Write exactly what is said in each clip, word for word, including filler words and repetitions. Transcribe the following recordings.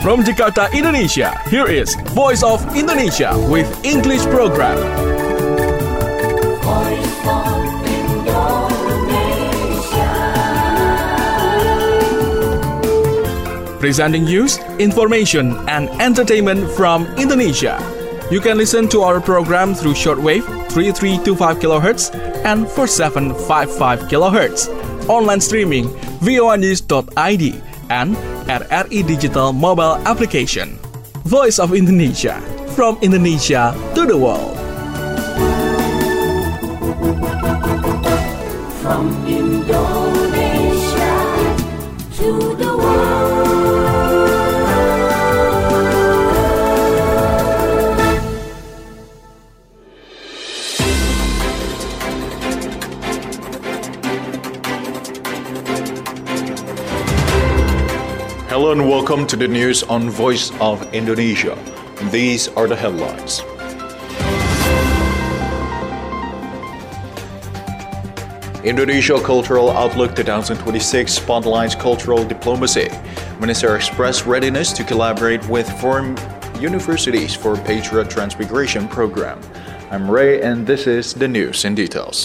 From Jakarta, Indonesia, here is Voice of Indonesia with English program. Voice of Indonesia. Presenting news, information, and entertainment from Indonesia. You can listen to our program through shortwave three three two five kilohertz and four seven five five kilohertz. Online streaming voa news dot I D and R R I Digital mobile application. Voice of Indonesia, from Indonesia to the world. From Indonesia to the world. Hello and welcome to the news on Voice of Indonesia. These are the headlines. Indonesia Cultural Outlook twenty twenty-six spotlights cultural diplomacy. Minister expressed readiness to collaborate with foreign universities for Patriot Transmigration Program. I'm Ray and this is the news in details.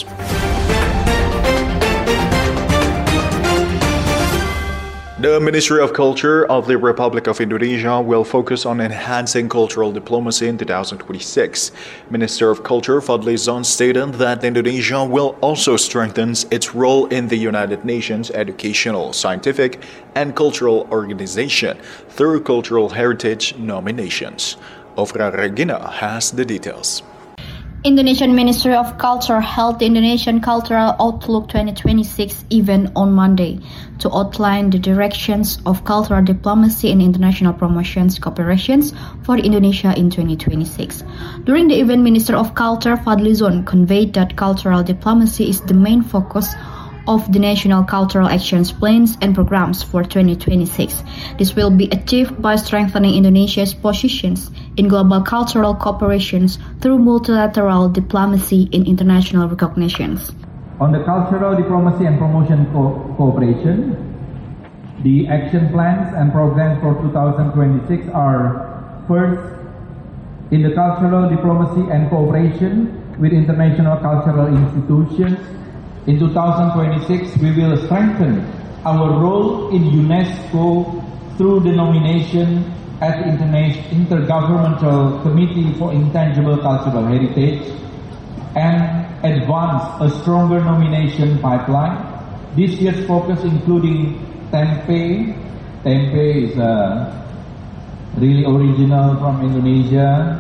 The Ministry of Culture of the Republic of Indonesia will focus on enhancing cultural diplomacy in twenty twenty-six. Minister of Culture Fadly Zon stated that Indonesia will also strengthen its role in the United Nations Educational, Scientific, and Cultural Organization through cultural heritage nominations. Ofra Regina has the details. Indonesian Ministry of Culture held the Indonesian Cultural Outlook twenty twenty-six event on Monday to outline the directions of cultural diplomacy and international promotions cooperations for Indonesia in twenty twenty-six. During the event, Minister of Culture Fadly Zon conveyed that cultural diplomacy is the main focus of the National Cultural Actions Plans and Programs for twenty twenty-six. This will be achieved by strengthening Indonesia's positions in global cultural cooperations through multilateral diplomacy and international recognitions. On the cultural diplomacy and promotion co- cooperation, the action plans and programs for two thousand twenty-six are: first, in the cultural diplomacy and cooperation with international cultural institutions. In two thousand twenty-six, we will strengthen our role in UNESCO through the nomination at the Intergovernmental Committee for Intangible Cultural Heritage and advance a stronger nomination pipeline. This year's focus including Tempe. Tempe is uh, really original from Indonesia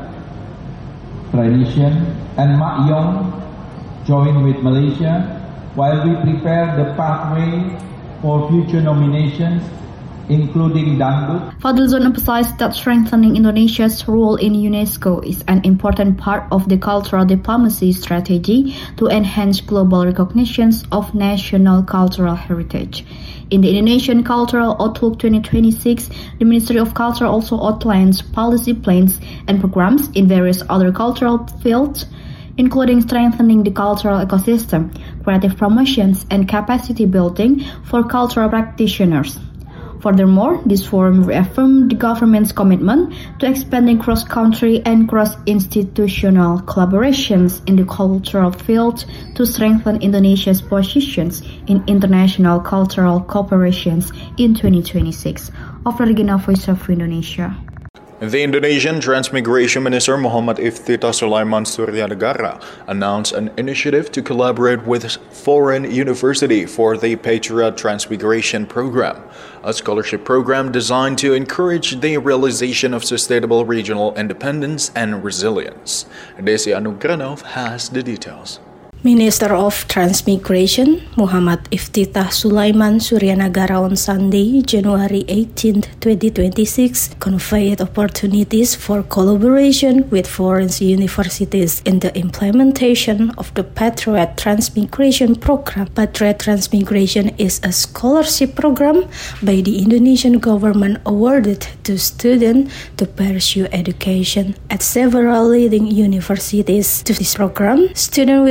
tradition, and Mak Yong joined with Malaysia, while we prepare the pathway for future nominations, including Dangdut. Fadly Zon emphasized that strengthening Indonesia's role in UNESCO is an important part of the cultural diplomacy strategy to enhance global recognitions of national cultural heritage. In the Indonesian Cultural Outlook twenty twenty-six, the Ministry of Culture also outlines policy plans and programs in various other cultural fields, including strengthening the cultural ecosystem, creative promotions, and capacity building for cultural practitioners. Furthermore, this forum reaffirmed the government's commitment to expanding cross-country and cross-institutional collaborations in the cultural field to strengthen Indonesia's positions in international cultural cooperations in twenty twenty-six. Of Regina, Voice of Indonesia. The Indonesian Transmigration Minister Muhammad Iftitah Sulaiman Suryanegara announced an initiative to collaborate with foreign university for the Patriot Transmigration Program, a scholarship program designed to encourage the realization of sustainable regional independence and resilience. Desi Anugranov has the details. Minister of Transmigration Muhammad Iftitah Sulaiman Suryanegara on Sunday, January eighteenth, twenty twenty-six, conveyed opportunities for collaboration with foreign universities in the implementation of the Patriot Transmigration Program. Patriot Transmigration is a scholarship program by the Indonesian government awarded to students to pursue education at several leading universities. To this program, students will also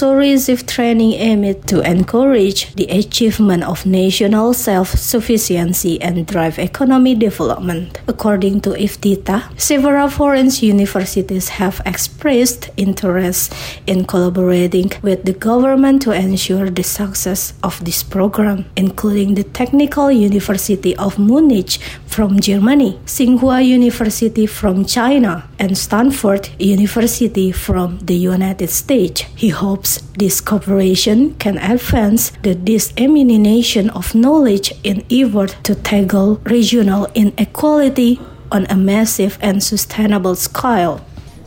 also receive training aimed to encourage the achievement of national self-sufficiency and drive economic development. According to IFTITA, several foreign universities have expressed interest in collaborating with the government to ensure the success of this program, including the Technical University of Munich from Germany, Tsinghua University from China, and Stanford University from the United States. He hopes this cooperation can advance the dissemination of knowledge in effort to tackle regional inequality on a massive and sustainable scale.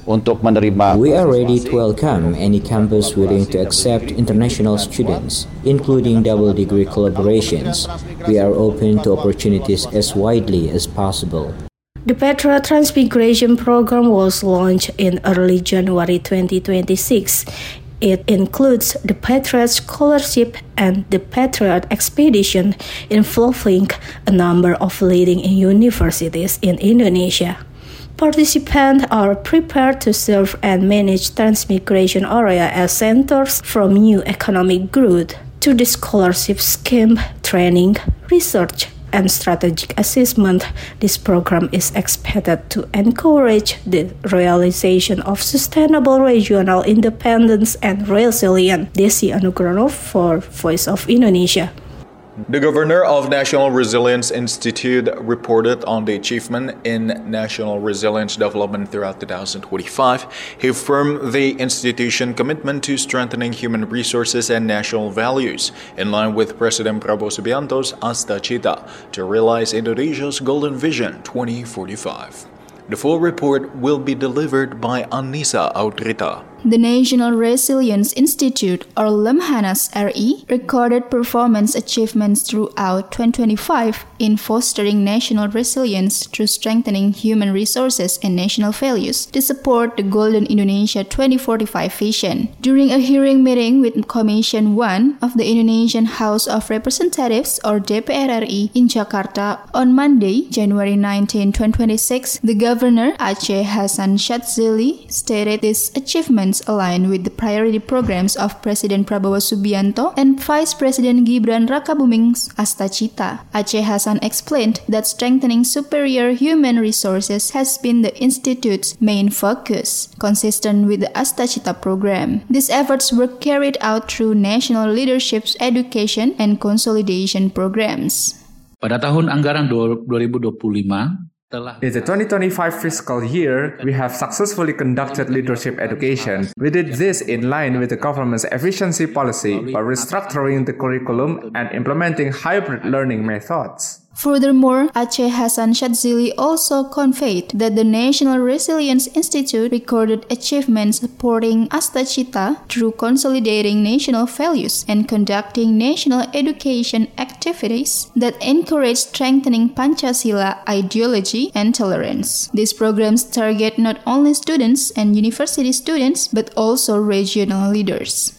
We are ready to welcome any campus willing to accept international students, including double-degree collaborations. We are open to opportunities as widely as possible. The Petra Transmigration Program was launched in early January twenty twenty-six. It includes the Patriot Scholarship and the Patriot Expedition, involving a number of leading universities in Indonesia. Participants are prepared to serve and manage transmigration area as centers from new economic growth to the scholarship scheme, training, research, and strategic assessment. This program is expected to encourage the realization of sustainable regional independence and resilience. Desi Anugroho for Voice of Indonesia. The governor of National Resilience Institute reported on the achievement in national resilience development throughout two thousand twenty-five. He affirmed the institution's commitment to strengthening human resources and national values, in line with President Prabowo Subianto's Asta Cita to realize Indonesia's Golden Vision twenty forty-five. The full report will be delivered by Anissa Audrita. The National Resilience Institute, or Lemhanas R I, recorded performance achievements throughout twenty twenty-five in fostering national resilience through strengthening human resources and national values to support the Golden Indonesia twenty forty-five vision. During a hearing meeting with Commission one of the Indonesian House of Representatives, or D P R R I, in Jakarta on Monday, January nineteenth, twenty twenty-six, the Governor Aceh Hasan Syadzili stated these achievements align with the priority programs of President Prabowo Subianto and Vice President Gibran Rakabuming's Asta Cita. Aceh Hasan explained that strengthening superior human resources has been the Institute's main focus, consistent with the Asta Cita program. These efforts were carried out through national leadership education and consolidation programs. Pada tahun anggaran dua ribu dua puluh lima, in the twenty twenty-five fiscal year, we have successfully conducted leadership education. We did this in line with the government's efficiency policy by restructuring the curriculum and implementing hybrid learning methods. Furthermore, Aceh Hasan Syadzili also conveyed that the National Resilience Institute recorded achievements supporting Asta Cita through consolidating national values and conducting national education activities that encourage strengthening Pancasila ideology and tolerance. These programs target not only students and university students, but also regional leaders.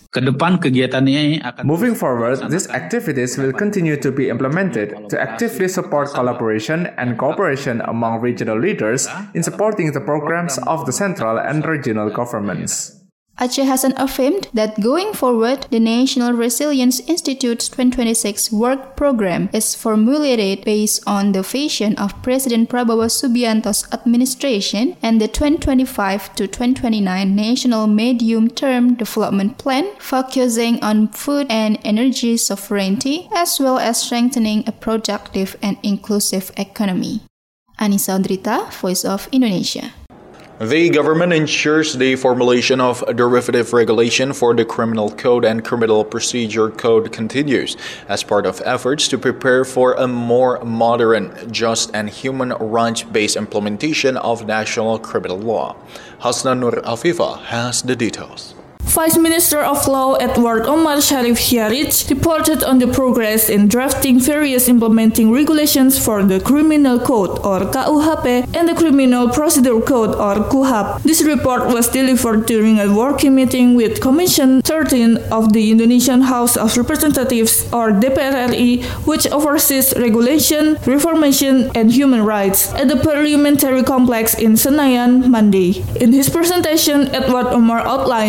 Moving forward, these activities will continue to be implemented to actively support collaboration and cooperation among regional leaders in supporting the programs of the central and regional governments. Aceh Hasan affirmed that going forward, the National Resilience Institute's twenty twenty-six work program is formulated based on the vision of President Prabowo Subianto's administration and the twenty twenty-five to twenty twenty-nine National Medium-Term Development Plan, focusing on food and energy sovereignty, as well as strengthening a productive and inclusive economy. Anissa Audrita, Voice of Indonesia. The government ensures the formulation of a derivative regulation for the Criminal Code and Criminal Procedure Code continues as part of efforts to prepare for a more modern, just, and human rights-based implementation of national criminal law. Hasna Nur Afifa has the details. Vice Minister of Law Edward Omar Sharif Hyarit reported on the progress in drafting various implementing regulations for the Criminal Code or K U H P and the Criminal Procedure Code or K U H P. This report was delivered during a working meeting with Commission thirteen of the Indonesian House of Representatives or D P R R I, which oversees regulation, reformation, and human rights at the Parliamentary Complex in Senayan Monday. In his presentation, Edward Omar outlined concrete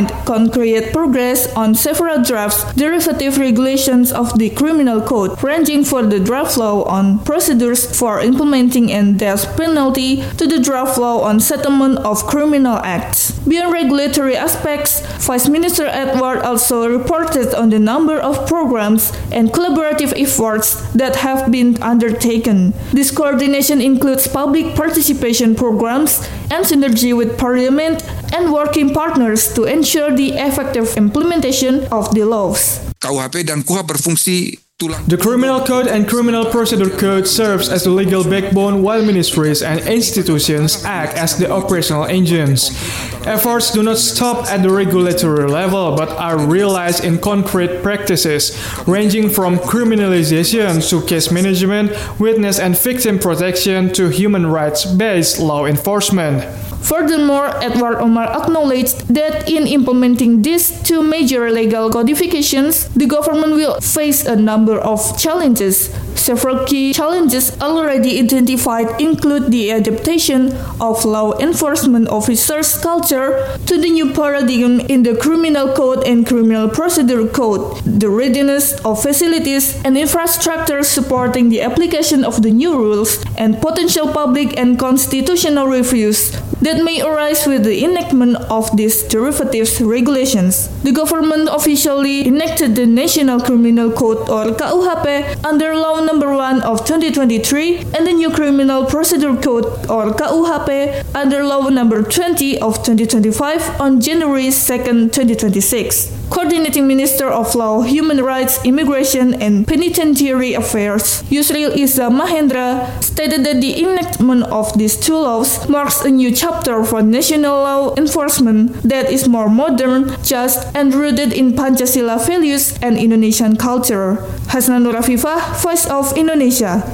concrete progress on several drafts derivative regulations of the criminal code, ranging from the draft law on procedures for implementing a death penalty to the draft law on settlement of criminal acts. Beyond regulatory aspects, Vice Minister Edward also reported on the number of programs and collaborative efforts that have been undertaken. This coordination includes public participation programs and synergy with Parliament and working partners to ensure the effective implementation of the laws. K U H P dan K U H A berfungsi. The Criminal Code and Criminal Procedure Code serves as the legal backbone while ministries and institutions act as the operational engines. Efforts do not stop at the regulatory level but are realized in concrete practices, ranging from criminalization to case management, witness and victim protection to human rights-based law enforcement. Furthermore, Edward Omar acknowledged that in implementing these two major legal codifications, the government will face a number of challenges. Several key challenges already identified include the adaptation of law enforcement officers' culture to the new paradigm in the Criminal Code and Criminal Procedure Code, the readiness of facilities and infrastructure supporting the application of the new rules, and potential public and constitutional reviews that may arise with the enactment of these derivatives regulations. The government officially enacted the National Criminal Code or K U H P under Law Number one of twenty twenty-three and the new Criminal Procedure Code or K U H P under Law Number twenty of twenty twenty-five on January second, twenty twenty-six. Coordinating Minister of Law, Human Rights, Immigration and Penitentiary Affairs, Yusril Iza Mahendra, stated that the enactment of these two laws marks a new chapter for national law enforcement that is more modern, just, and rooted in Pancasila values and Indonesian culture. Hasna Nur Afifah, Voice of Indonesia.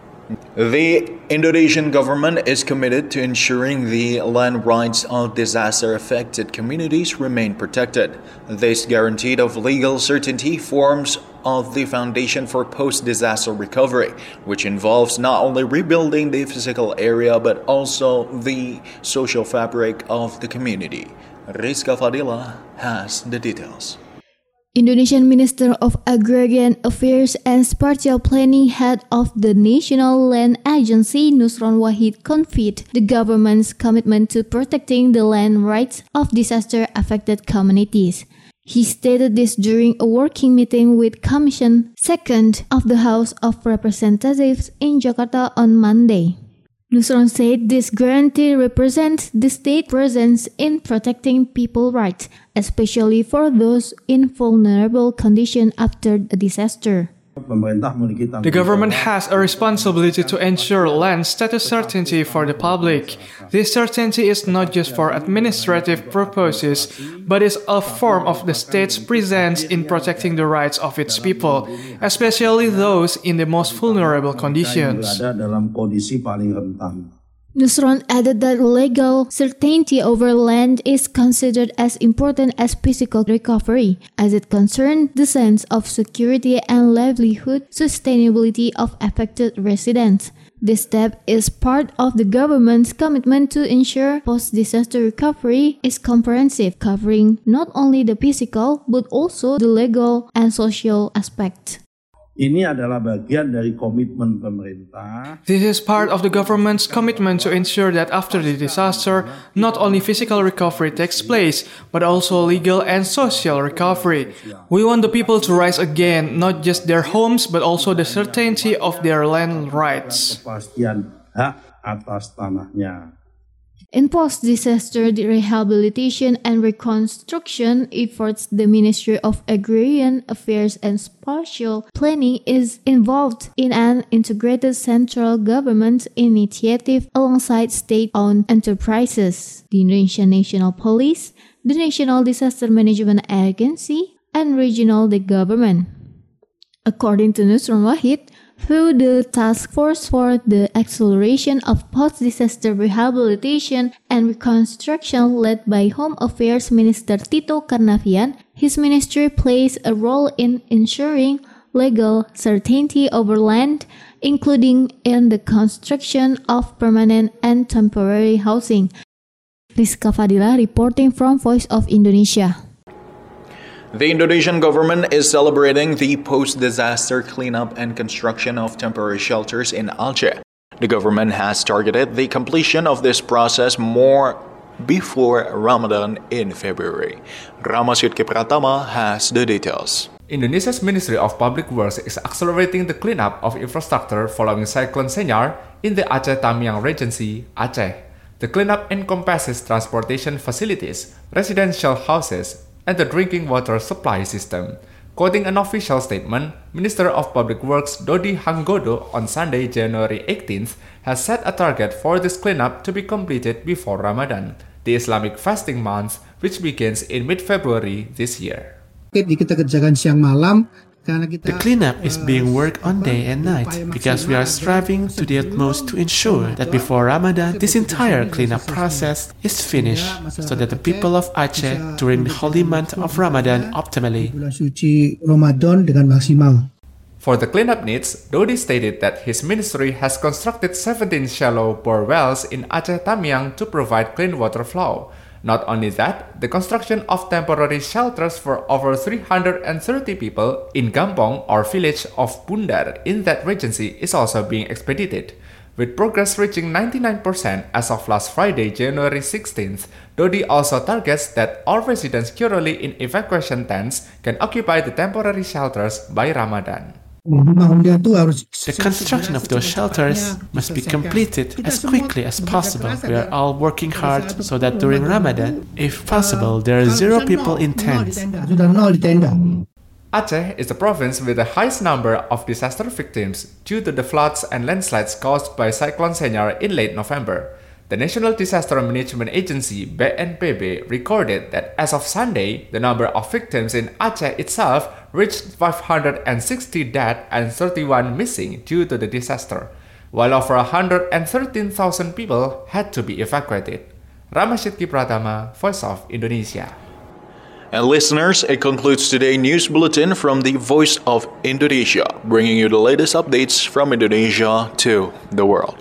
The Indonesian government is committed to ensuring the land rights of disaster-affected communities remain protected. This guarantee of legal certainty forms of the foundation for post-disaster recovery, which involves not only rebuilding the physical area but also the social fabric of the community. Rizka Fadila has the details. Indonesian Minister of Agrarian Affairs and Spatial Planning, head of the National Land Agency, Nusron Wahid, conveyed the government's commitment to protecting the land rights of disaster-affected communities. He stated this during a working meeting with Commission Second of the House of Representatives in Jakarta on Monday. Nusron said this guarantee represents the state presence in protecting people's rights, especially for those in vulnerable condition after a disaster. The government has a responsibility to ensure land status certainty for the public. This certainty is not just for administrative purposes, but is a form of the state's presence in protecting the rights of its people, especially those in the most vulnerable conditions. Nusron added that legal certainty over land is considered as important as physical recovery, as it concerns the sense of security and livelihood sustainability of affected residents. This step is part of the government's commitment to ensure post-disaster recovery is comprehensive, covering not only the physical but also the legal and social aspects. Ini adalah bagian dari komitmen pemerintah. This is part of the government's commitment to ensure that after the disaster, not only physical recovery takes place, but also legal and social recovery. We want the people to rise again, not just their homes, but also the certainty of their land rights. Kepastian hak atas tanahnya. In post-disaster rehabilitation and reconstruction efforts, the Ministry of Agrarian Affairs and Spatial Planning is involved in an integrated central government initiative alongside state-owned enterprises, the Indonesian National Police, the National Disaster Management Agency, and regional government. According to Nusron Wahid, through the Task Force for the Acceleration of Post-Disaster Rehabilitation and Reconstruction led by Home Affairs Minister Tito Karnavian, his ministry plays a role in ensuring legal certainty over land, including in the construction of permanent and temporary housing. Rizka Fadila reporting from Voice of Indonesia. The Indonesian government is celebrating the post-disaster cleanup and construction of temporary shelters in Aceh. The government has targeted the completion of this process more before Ramadan in February. Rama Sidki Pratama has the details. Indonesia's Ministry of Public Works is accelerating the cleanup of infrastructure following Cyclone Senyar in the Aceh Tamiang Regency, Aceh. The cleanup encompasses transportation facilities, residential houses, and the drinking water supply system. Quoting an official statement, Minister of Public Works Dodi Hanggodo on Sunday, January eighteenth, has set a target for this cleanup to be completed before Ramadan, the Islamic fasting month, which begins in mid-February this year. Kita kerjakan siang malam. The cleanup is being worked on day and night because we are striving to the utmost to ensure that before Ramadan, this entire cleanup process is finished so that the people of Aceh during the holy month of Ramadan optimally. For the cleanup needs, Dodi stated that his ministry has constructed seventeen shallow bore wells in Aceh Tamiang to provide clean water flow. Not only that, the construction of temporary shelters for over three hundred thirty people in Gampong or village of Bundar in that regency is also being expedited. With progress reaching ninety-nine percent as of last Friday, January sixteenth, Dodi also targets that all residents currently in evacuation tents can occupy the temporary shelters by Ramadan. The construction of those shelters must be completed as quickly as possible. We are all working hard so that during Ramadan, if possible, there are zero people in tents. Aceh is the province with the highest number of disaster victims due to the floods and landslides caused by Cyclone Senyar in late November. The National Disaster Management Agency B N P B recorded that as of Sunday, the number of victims in Aceh itself reached five hundred sixty dead and thirty-one missing due to the disaster, while over one hundred thirteen thousand people had to be evacuated. Rama Sidki Pratama, Voice of Indonesia. And listeners, it concludes today's news bulletin from the Voice of Indonesia, bringing you the latest updates from Indonesia to the world.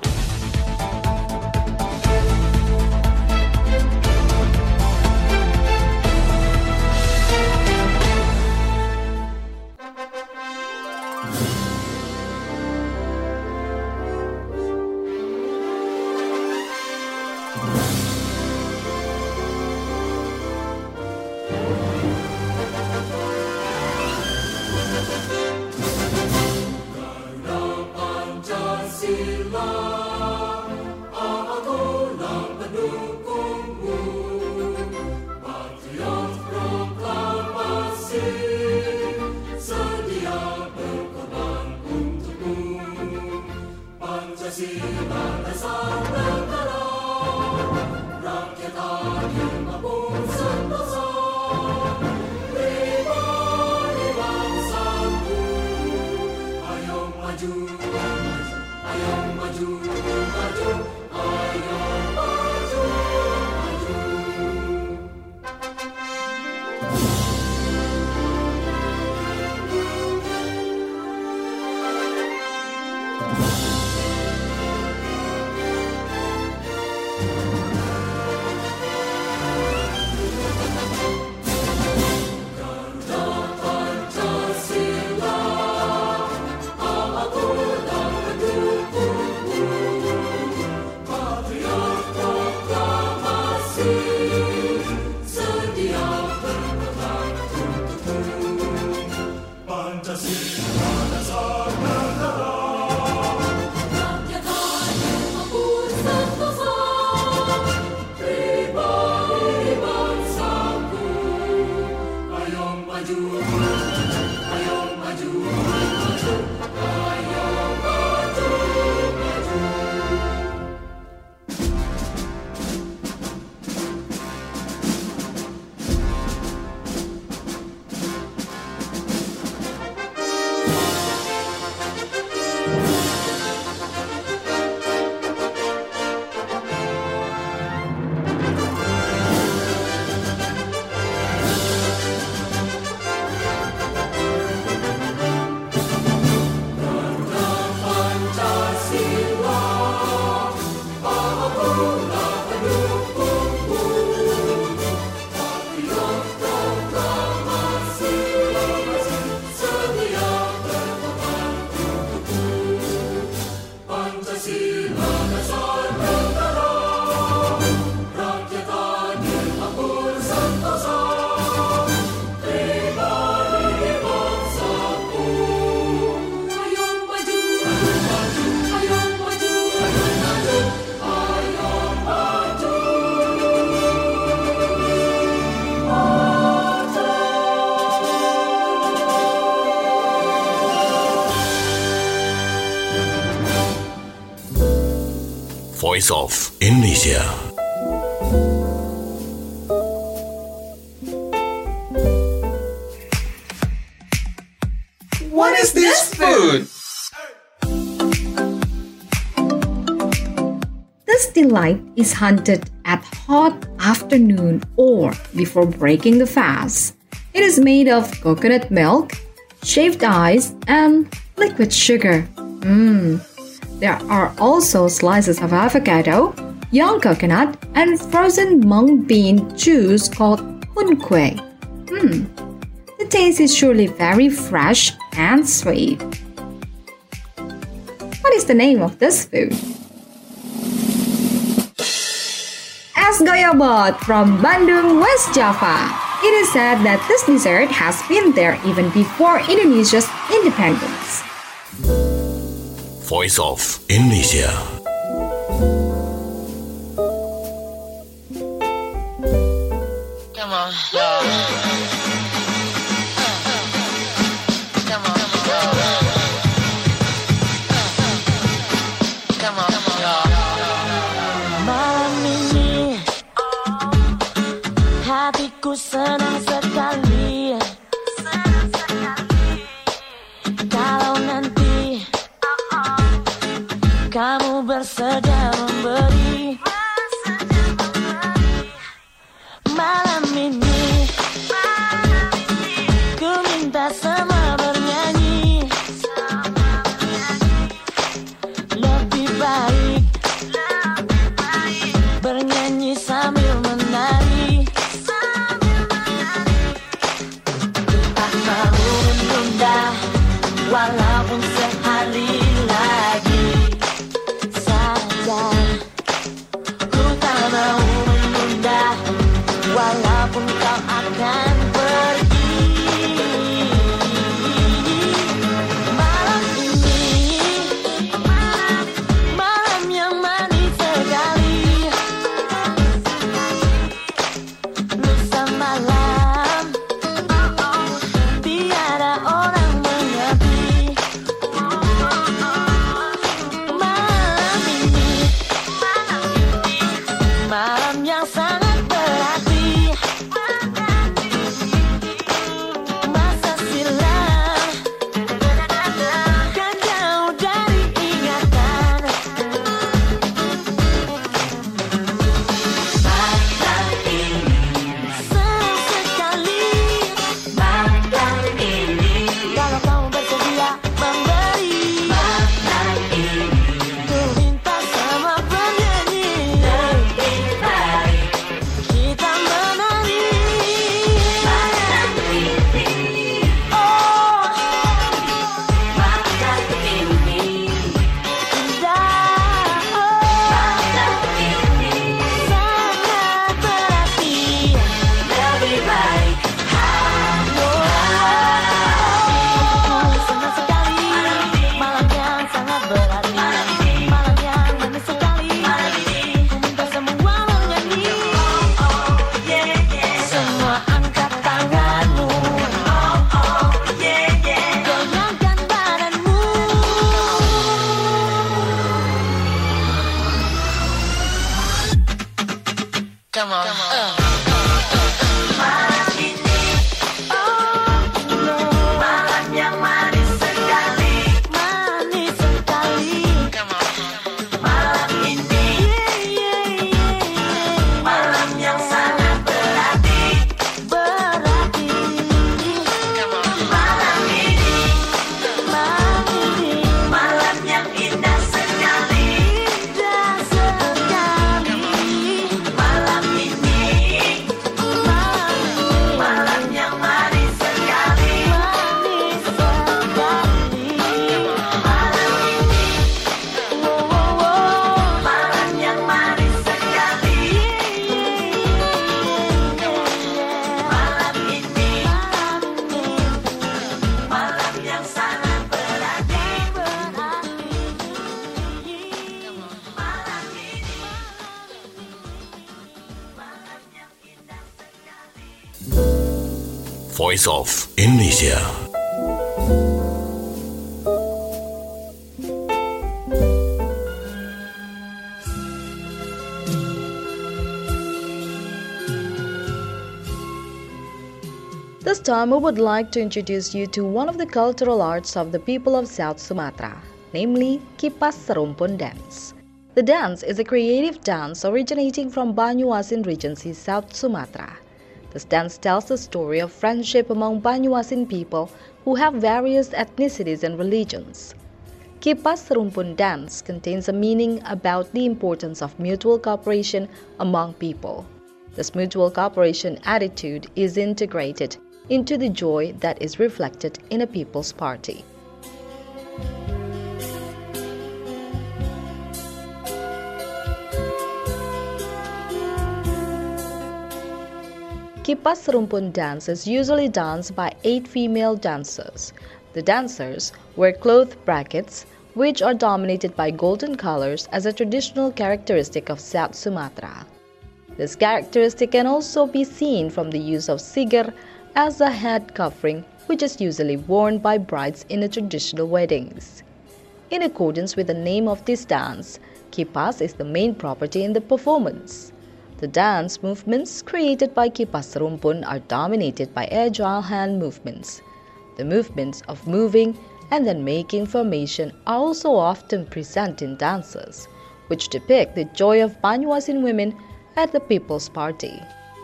Voice of Indonesia. What is this food? This delight is hunted at hot afternoon or before breaking the fast. It is made of coconut milk, shaved ice, and liquid sugar. Mmm. There are also slices of avocado, young coconut, and frozen mung bean juice called hun kue. Mmm. The taste is surely very fresh and sweet. What is the name of this food? Es goyobot from Bandung, West Java. It is said that this dessert has been there even before Indonesia's independence. Voice of Indonesia. Come on, y'all. Come on, y'all. Come on, y'all. Malam ini hatiku senang sekali. Kalau nanti kamu bersedia memberi. Malam ini ku minta semua bernyanyi. Lebih baik bernyanyi sambil menari. Tak mau menunda walaupun sehari lagi saja. Ku tak mau menunda walaupun kau akan pergi. Malam ini malam yang manis sekali. Lusa malam tiada orang mengerti. Malam ini malam yang sangat berarti. Masa silam kan jauh dari ingatan. Malam ini senang sekali. Malam ini kalau kamu bersedia memberi. Malam ini ku minta sama bernyanyi. Lebih baik kita menari. Malam ini oh malam ini indah. Oh malam ini sangat berarti. Lebih baik senang sekali. Malam yang sangat berarti. Malam yang manis sekali. Ku minta semua bernyanyi. Semua angkat tanganmu. Goyangkan badanmu. Come on. Malam ini malam yang manis sekali. Manis sekali. Malam ini malam yang sangat berarti. Berarti. Malam ini malam ini malam yang indah sekali. Indah sekali. Malam ini malam yang manis sekali. Manis sekali. Malam ini malam yang manis sekali. Malam ini malam yang sangat berarti. Malam ini Voice of Indonesia. This time we would like to introduce you to one of the cultural arts of the people of South Sumatra, namely Kipas Serumpun dance. The dance is a creative dance originating from Banyuasin Regency, South Sumatra. This dance tells the story of friendship among Banyuasin people who have various ethnicities and religions. Kipas Serumpun dance contains a meaning about the importance of mutual cooperation among people. This mutual cooperation attitude is integrated into the joy that is reflected in a people's party. Kipas Serumpun dance is usually danced by eight female dancers. The dancers wear cloth brackets, which are dominated by golden colors as a traditional characteristic of South Sumatra. This characteristic can also be seen from the use of siger as a head covering, which is usually worn by brides in a traditional weddings. In accordance with the name of this dance, kipas is the main property in the performance. The dance movements created by Kipas Serumpun are dominated by agile hand movements. The movements of moving and then making formation are also often present in dances, which depict the joy of Banyuasin women at the People's Party.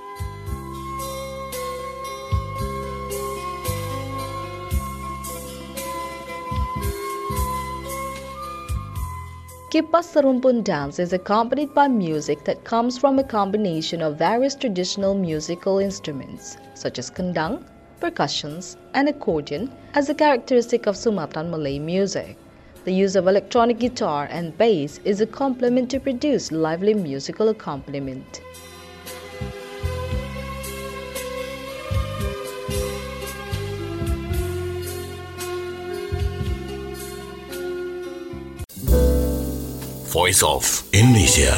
Kipas Serumpun dance is accompanied by music that comes from a combination of various traditional musical instruments such as kendang, percussions, and accordion as a characteristic of Sumatran Malay music. The use of electronic guitar and bass is a complement to produce lively musical accompaniment. Voice of Indonesia.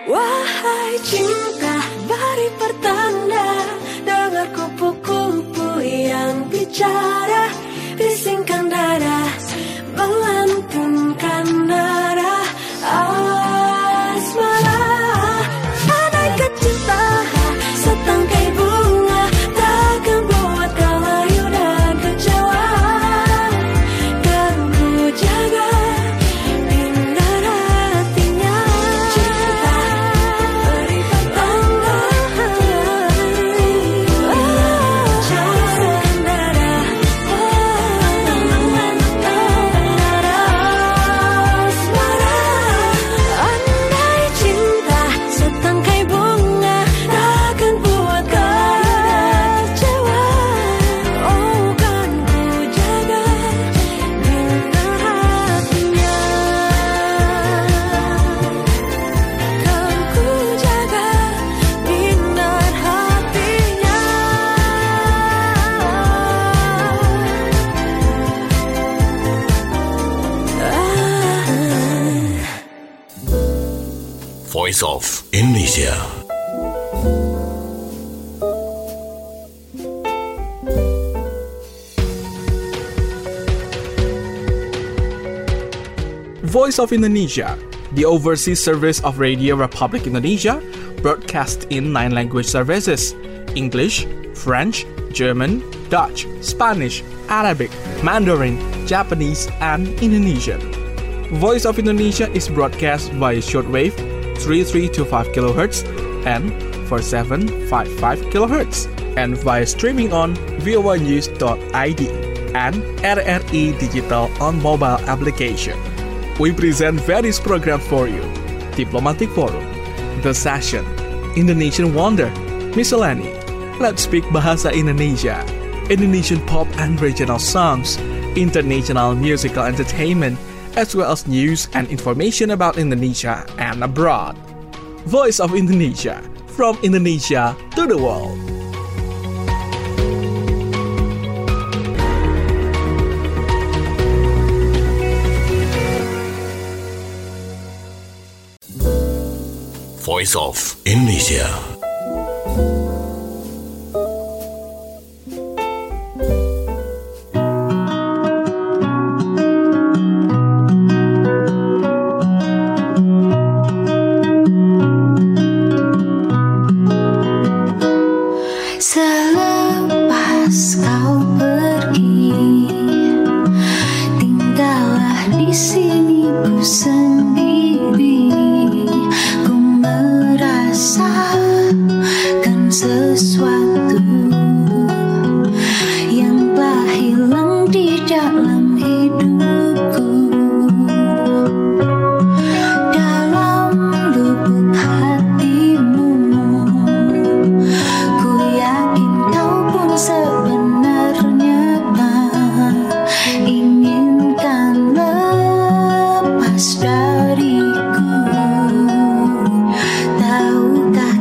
Wahai cinta, beri pertanda, dengar kupu-kupu yang bicara, bisingkan dada, melantunkan nada asmara. Andaikan cinta setangkai bunga takkan buat kau layu dan kecewa, kan ku jaga binar hatinya. Cinta beri pertanda, bisingkan dada, nada asmara. Andai cinta setangkai bunga takkan buat kau kecewa, oh kan ku jaga binar hatinya, kan ku jaga binar hatinya. Voice of Indonesia. Voice of Indonesia, the overseas service of Radio Republic Indonesia, broadcast in nine language services: English, French, German, Dutch, Spanish, Arabic, Mandarin, Japanese, and Indonesian. Voice of Indonesia is broadcast via shortwave three three two five kilohertz and four seven five five kilohertz, and via streaming on voa news dot I D and R R I Digital on mobile application. We present various programs for you: Diplomatic Forum, The Session, Indonesian Wonder, Miscellany, Let's Speak Bahasa Indonesia, Indonesian pop and regional songs, international musical entertainment, as well as news and information about Indonesia and abroad. Voice of Indonesia, from Indonesia to the world. Voice of Indonesia. Selepas kau pergi, tinggallah di sini ku sendiri. Ku merasakan sesuatu yang telah hilang di dalam hidupku. Dalam lubuk hatimu, ku yakin kau pun sebenarnya tak inginkan lepas dariku. Tahukah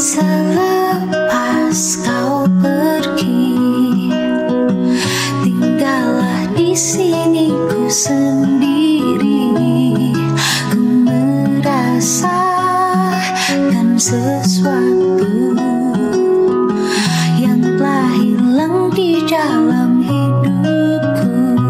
Selepas kau pergi, tinggallah di sini ku sendiri. Ku merasakan sesuatu yang telah hilang di dalam hidupku.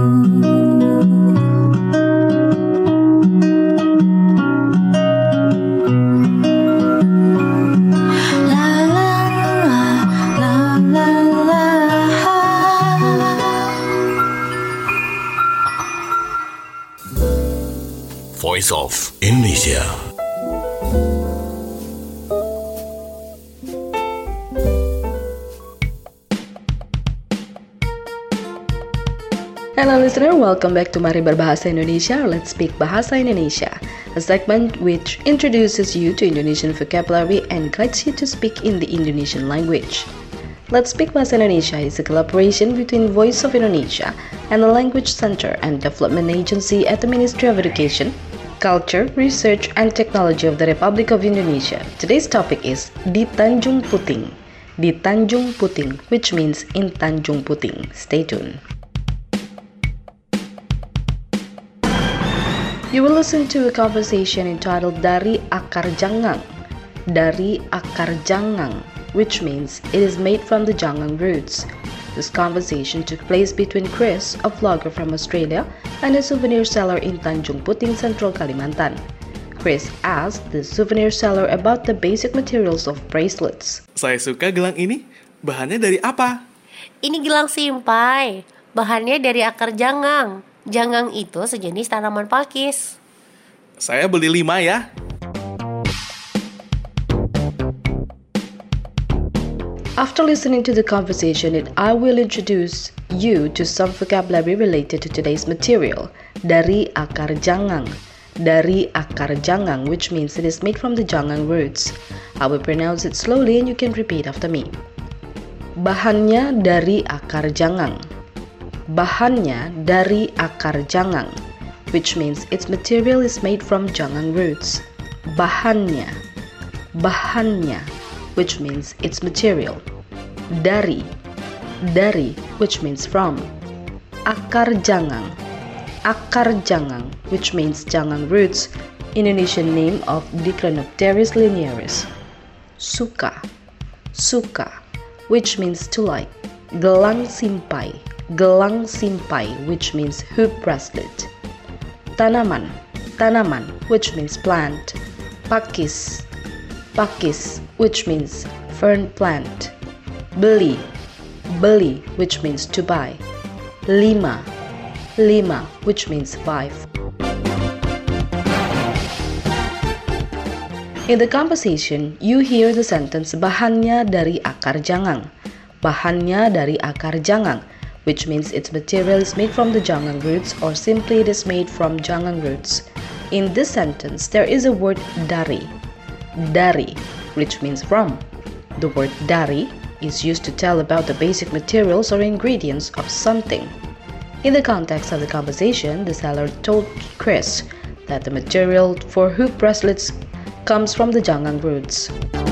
Voice of Indonesia. Hello listener, welcome back to Mari Berbahasa Indonesia, or Let's Speak Bahasa Indonesia, a segment which introduces you to Indonesian vocabulary and guides you to speak in the Indonesian language. Let's Speak Bahasa Indonesia is a collaboration between Voice of Indonesia and the Language Center and Development Agency at the Ministry of Education, Culture, Research and Technology of the Republic of Indonesia. Today's topic is Di Tanjung Puting. Di Tanjung Puting, which means in Tanjung Puting. Stay tuned. You will listen to a conversation entitled Dari Akar Jangang. Dari Akar Jangang, which means it is made from the jangang roots. This conversation took place between Chris, a vlogger from Australia, and a souvenir seller in Tanjung Puting, Central Kalimantan. Chris asked the souvenir seller about the basic materials of bracelets. Saya suka gelang ini. Bahannya dari apa? Ini gelang simpai. Bahannya dari akar jangang. Jangang itu sejenis tanaman pakis. Saya beli lima ya. After listening to the conversation, I will introduce you to some vocabulary related to today's material. Dari akar jangang. Dari akar jangang, which means it is made from the jangang roots. I will pronounce it slowly and you can repeat after me. Bahannya dari akar jangang. Bahannya dari akar jangang, which means its material is made from jangang roots. Bahannya. Bahannya, which means its material. Dari. Dari, which means from. Akar jangang. Akar jangang, which means jangang roots, Indonesian name of Dicranopteris linearis. Suka. Suka, which means to like. Gelang simpai. Gelang simpai, which means hoop bracelet. Tanaman. Tanaman, which means plant. Pakis. Pakis, which means fern plant. Beli. Beli, which means to buy. Lima. Lima, which means five. In the conversation, you hear the sentence bahannya dari akar jangang. Bahannya dari akar jangang, which means its material is made from the jangang roots, or simply it is made from jangang roots. In this sentence, there is a word dari. Dari, which means from. The word dari is used to tell about the basic materials or ingredients of something. In the context of the conversation, the seller told Chris that the material for hoop bracelets comes from the jangang roots.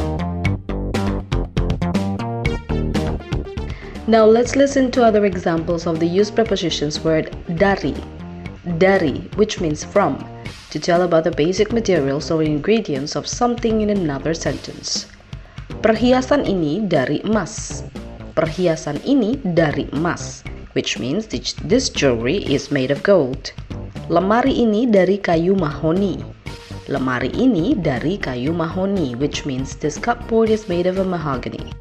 Now let's listen to other examples of the used prepositions word dari. Dari, which means from, to tell about the basic materials or ingredients of something in another sentence. Perhiasan ini dari emas. Perhiasan ini dari emas, which means this jewelry is made of gold. Lemari ini dari kayu mahoni. Lemari ini dari kayu mahoni, which means this cupboard is made of a mahogany.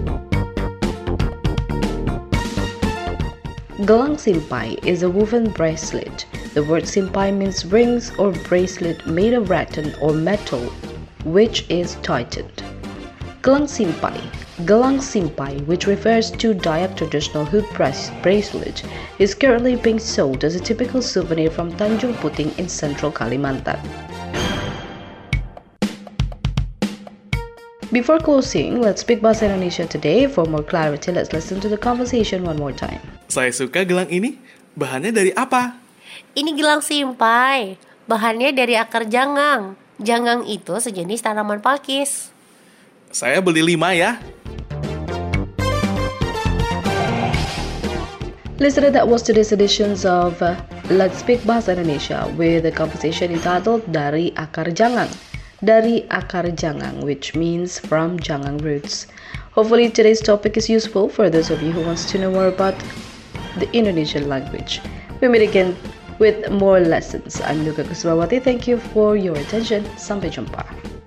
Gelang simpai is a woven bracelet. The word simpai means rings or bracelet made of rattan or metal, which is tightened. Gelang simpai. Gelang simpai, which refers to Dayak traditional hoop bracelet, is currently being sold as a typical souvenir from Tanjung Puting in Central Kalimantan. Before closing, let's speak Bahasa Indonesia today. For more clarity, let's listen to the conversation one more time. Saya suka gelang ini. Bahannya dari apa? Ini gelang simpai. Bahannya dari akar jangang. Jangang itu sejenis tanaman pakis. Saya beli lima ya. Listener, that was today's editions of uh, Let's Speak Bahasa Indonesia with a conversation entitled Dari Akar Jangang. Dari Akar Jangang, which means from Jangang roots. Hopefully today's topic is useful for those of you who wants to know more about the Indonesian language. We meet again with more lessons. I'm Nuka Kusumawati. Thank you for your attention. Sampai jumpa.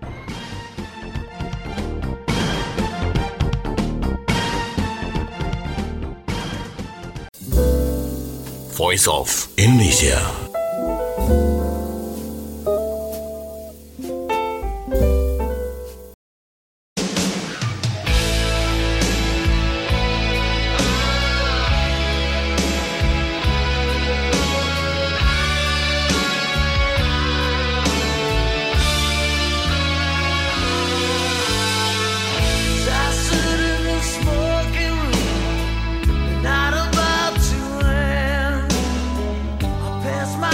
Voice of Indonesia. Pass my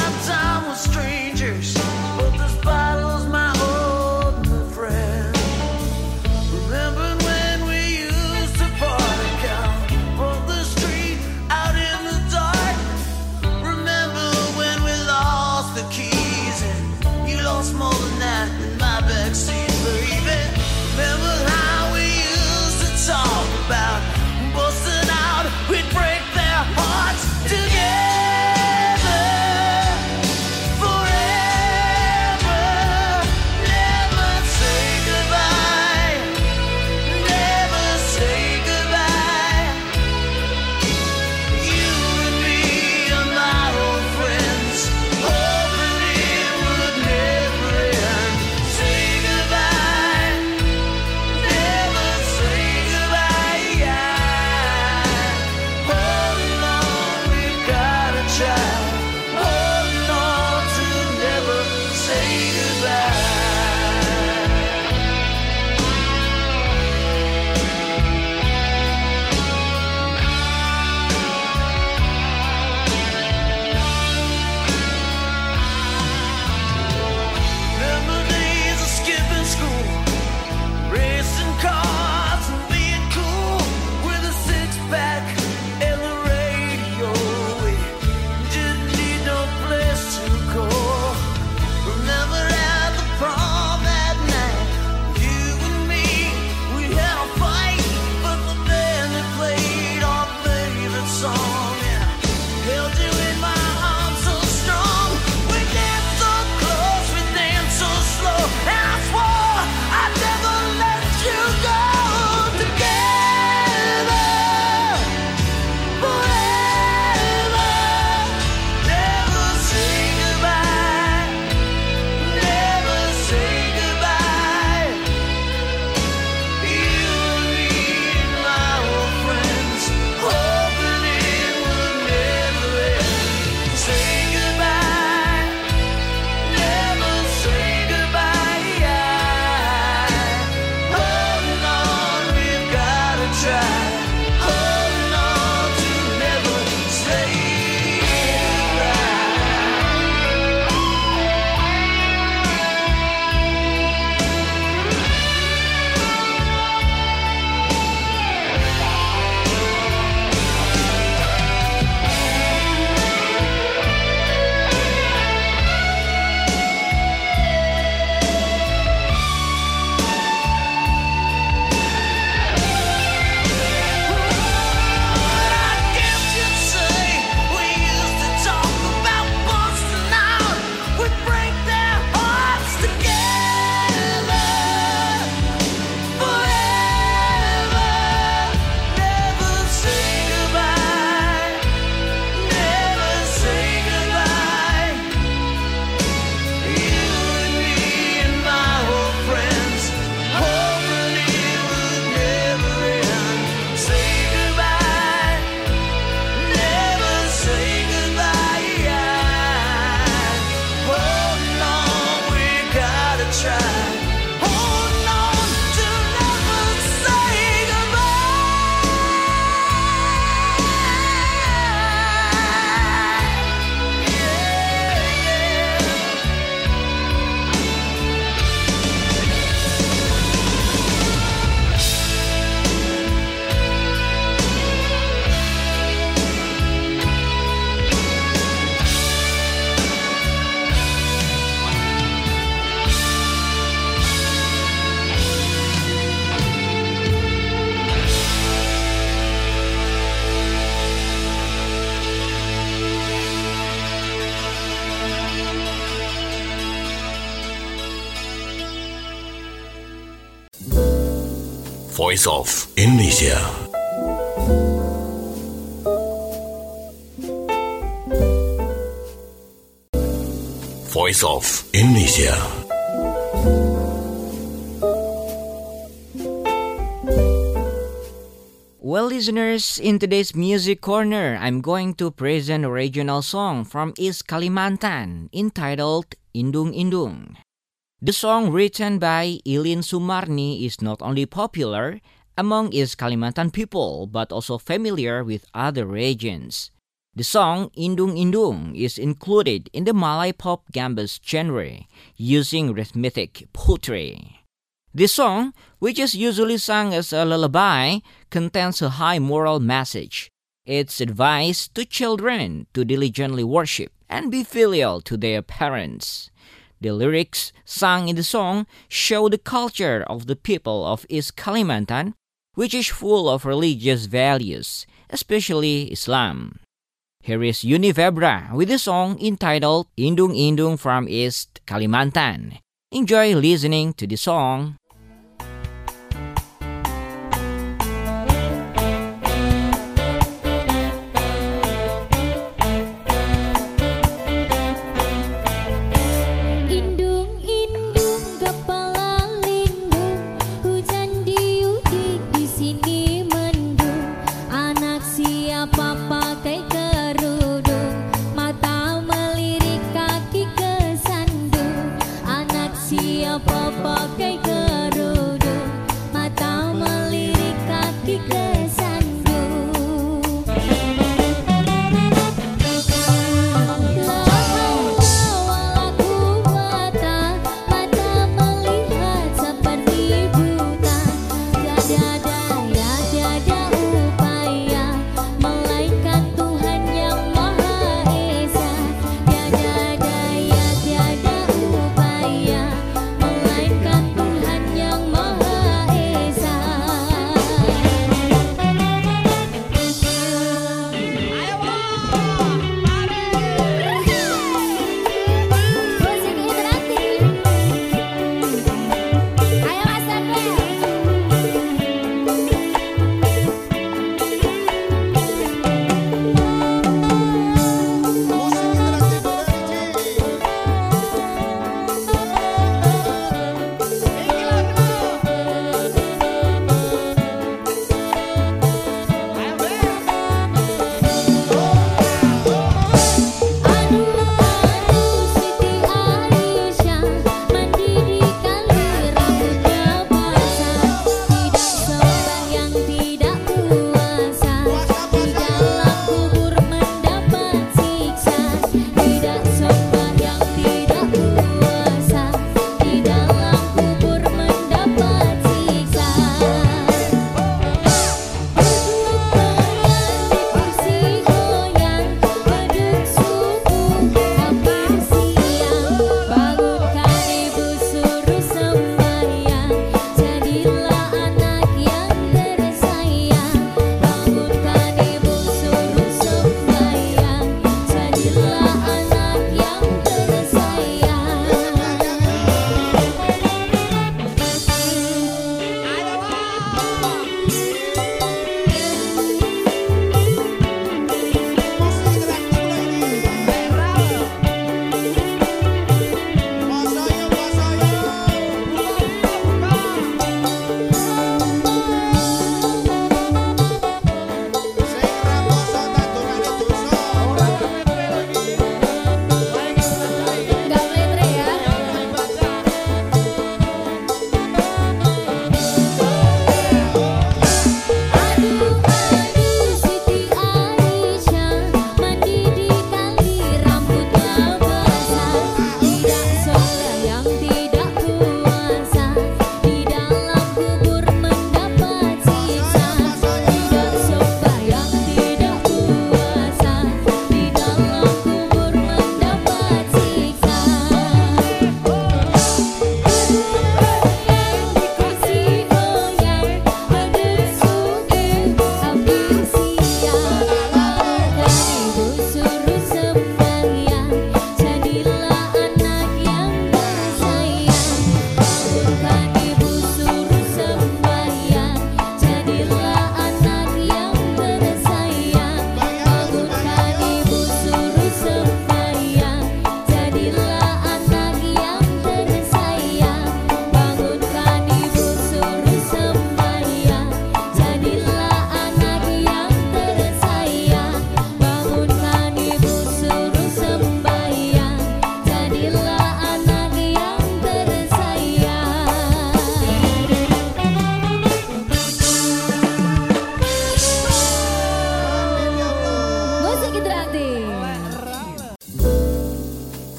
Voice of Indonesia. Voice of Indonesia. Well, listeners, in today's Music Corner, I'm going to present a regional song from East Kalimantan entitled Indung Indung. The song, written by Ilin Sumarni, is not only popular among East Kalimantan people but also familiar with other regions. The song Indung Indung is included in the Malay pop gambas genre using rhythmic poetry. This song, which is usually sung as a lullaby, contains a high moral message. It's advice to children to diligently worship and be filial to their parents. The lyrics sung in the song show the culture of the people of East Kalimantan, which is full of religious values, especially Islam. Here is Uni Febra with the song entitled Indung Indung from East Kalimantan. Enjoy listening to the song. Siapa pakai ke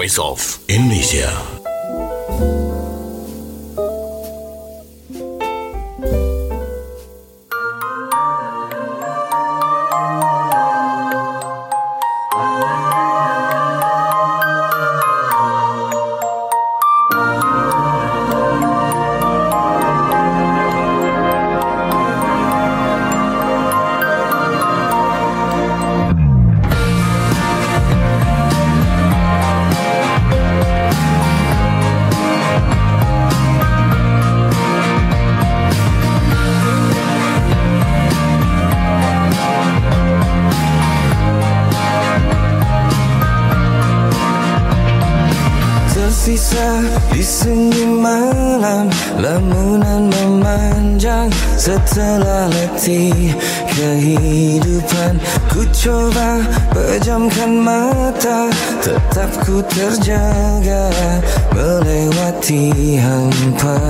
Voice of Indonesia. Tersisa di sunyi malam, lamunan memanjang setelah letih kehidupan. Ku coba pejamkan mata, tetap ku terjaga melewati hampa.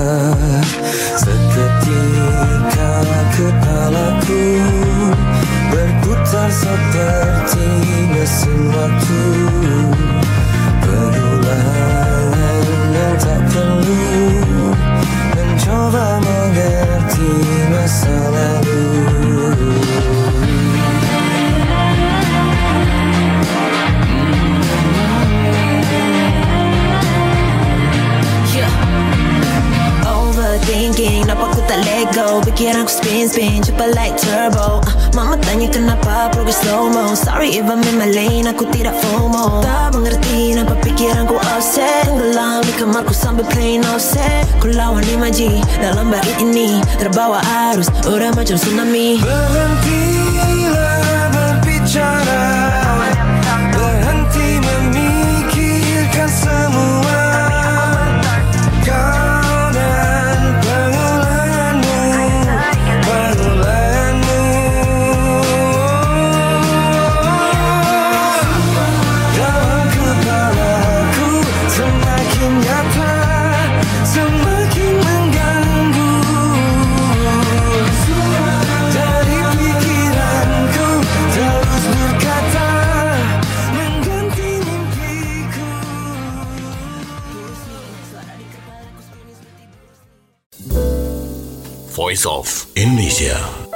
Seketika kepalaku berputar seperti mesin waktu. Pengulangan yang tak perlu mencoba mengerti masa lalu. Overthinking, nampak ku tak let go. Pikiran ku spin-spin, cepat like turbo. uh, Mama tanya kenapa progress slow-mo. Sorry if I'm in my lane, aku tidak FOMO. Tak mengerti kenapa pikiranku offset. Tenggelam di kamarku sambil plain offset. Ku lawan imaji dalam bait ini, terbawa arus, udah macam tsunami. Berhentilah berbicara, berhenti memikirkan semua. Voice of Indonesia.